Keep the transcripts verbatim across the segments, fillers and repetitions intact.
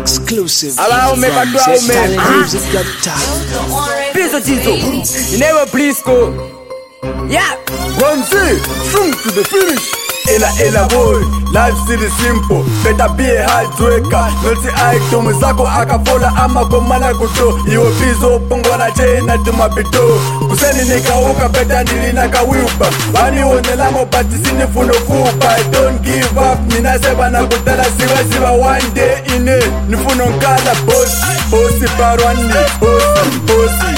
Exclusive. Allow me back to our man. Piso Tito. You never please go. Yeah. One Z, swing to the finish. Ela ela boy, life still simple. Better be a hard worker. Noti item zako akafola ama komana kuto. Iwo piso pongo na chena tumapito. Kuseni nikauka beta nilina kawipa. Wani wonela mo pati sini funo kupa. I don't give up. Nina seba na kutala siwa siwa one day ine. Nifuno nkala boss, bossi parwani, bossi, bossi.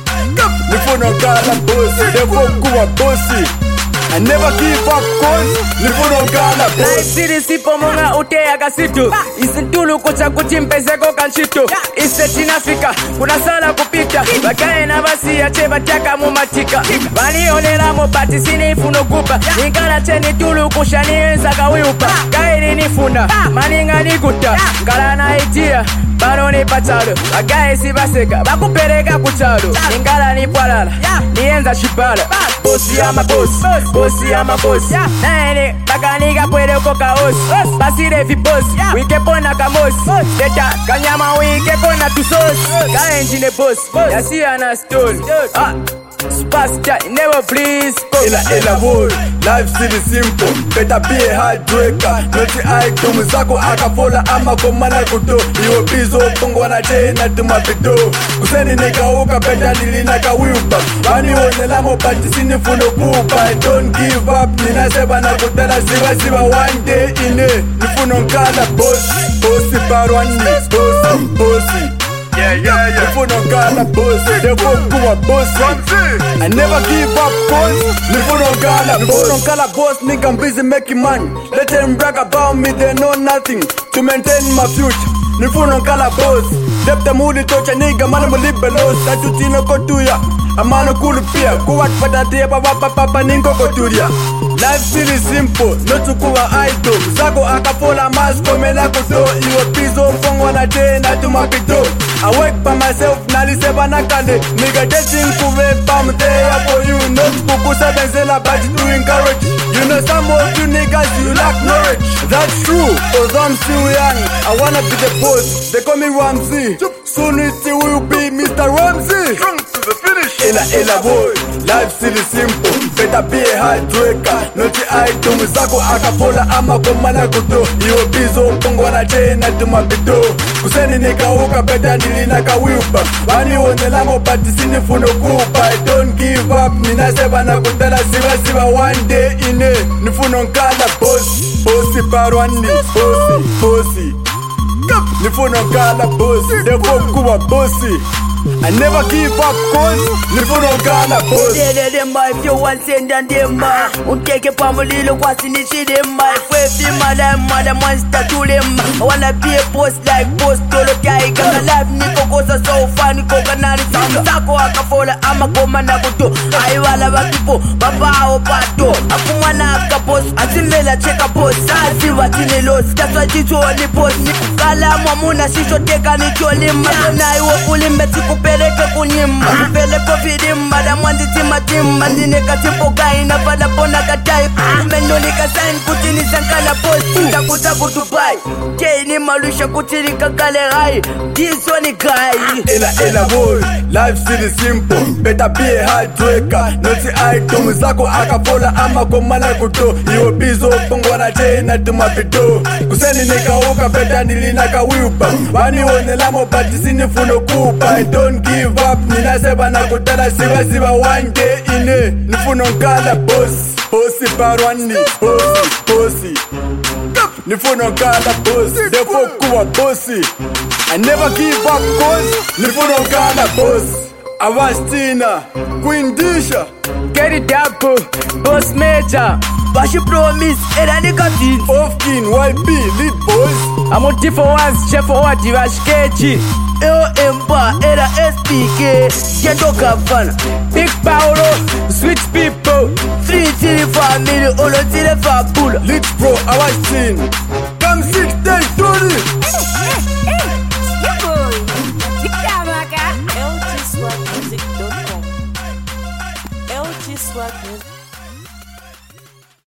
Nifuno nkala bossi, devo kuwa bossi. I never give up cause nifuno nkala boss. Life siri sipo monga ute agasitu. Isintulu kucha kuchimpezeko kanchitu. Ise chinafika, kuna sala kupita. Bakae na basi ya cheba tiaka mumatika. Bani onela mo pati sini funo kupa. Nikala cheni tulu kushani enza kawiupa. Kairi nifuna, maninga nikuta. Ngala na itia, bano ni patalo. Bakae si baseka, bakupereka kuchalo. Ngala ni palala, nienza shipala. Bosi ama bosi, bosi ama bosi. Nene, bakanika puede koka os. Basi refi bosi, wike pona kamos. Deta, kanyama wike pona tu sos. Ka engine boss, yasi ana stone. Ah, spasta, never please go. Ela ela boy, life still simple. Better be a hard worker. Noti item zako akafola ama komana kuto. Iwo piso pongo na chena tumapito. Kuseni nikauka beta nilina kawipa. Wani wonela mo pati sini funo kupa. I don't give up. Nina seba na kutala siwa siwa one day ine. Nifuno nkala boss, bossi parwani, bossi, bossi. Yeah, yeah, yeah. Nifuno nkala boss, devo kuwa bossi. I never give up cause nifuno nkala boss. Nifuno nkala boss, nigga I'm busy making money. Let them brag about me, they know nothing. To maintain my future, nifuno nkala boss. Depta muli tocha nigga, mana mo libelos. Tatutino kotuya, amano kulu pia. Kuwat patatia papa papa papa ninko koturia. Life still simple, not to kuwa item. Zako akafola masko mena kuto. Iwo piso pongo na tena tumapito. I work by myself, nali seba na kande. Nigga dating kuwe pam there for you. Not kukusa benzela but to encourage. You know some of you niggas you lack knowledge. That's true, cause I'm still young. I wanna be the boss, they call me Ramsey. Soon it will be Mister Ramsey. Strong to the finish. Ela ela boy, life still simple. Better be a hard worker. Noti item zako akafola ama komana kuto. Iwo piso pongo na chena tumapito. Kuseni nikauka beta nilina kawipa. Wani wonela mo pati sini funo kupa. I don't give up. Nina seba na kutala siwa siwa one day ine. Nifuno nkala boss, bossi parwani, bossi, bossi. Nifuno nkala boss, devo kuwa bossi. I never give up cause nifuno nkala boss. Dede demba if you want send and demba. Unteke pamulilo kwa sinichi demba. If we feel mother mother monster to them. I wanna be a boss like boss tolo kai. Kaka life niko kosa so fun koka nani samsako akafola ama koma na kuto. Aiwala wakipo baba o pato. Akumwana akapos asimela cheka boss. Asi watini los kaswa chicho ni boss. Nikukala mwamuna shisho teka ni cholimba. Na iwo kulimbe tiku peleke kunyimba kupele kovidimba da mwandi tima timba ndine katipo gaina pada pona katai kumendo nika sign kutini sankala posti takuta kutupai keini malusha kutini kakale gai diso ni gai. Ela ela boy, life still simple. Better be a hard worker. Noti item zako akafola ama komana kuto. Iwo piso pongo na chena tumapito. Kuseni nikauka beta nilina kawipa. Wani wonela mo pati sini funo kupa. I don't give up, nina seba na kutala siwa siwa one day ine. Nifuno nkala boss, bossi parwani, bossi, bossi. Nifuno nkala boss, devo kuwa bossi. I never give up cause nifuno nkala boss. Avastina, Queen Disha, Get it double, boss major. Bashi promise, era nika fit. Off King, Y B, lead boys. I'm on for once, chef for what you are sketchy. Eo Empa, era S P K. Ghetto Gavana, Big Paolo, switch people. Three tiri family, olo tiri fabula. Lead pro, Avastina. Come six days, Tony.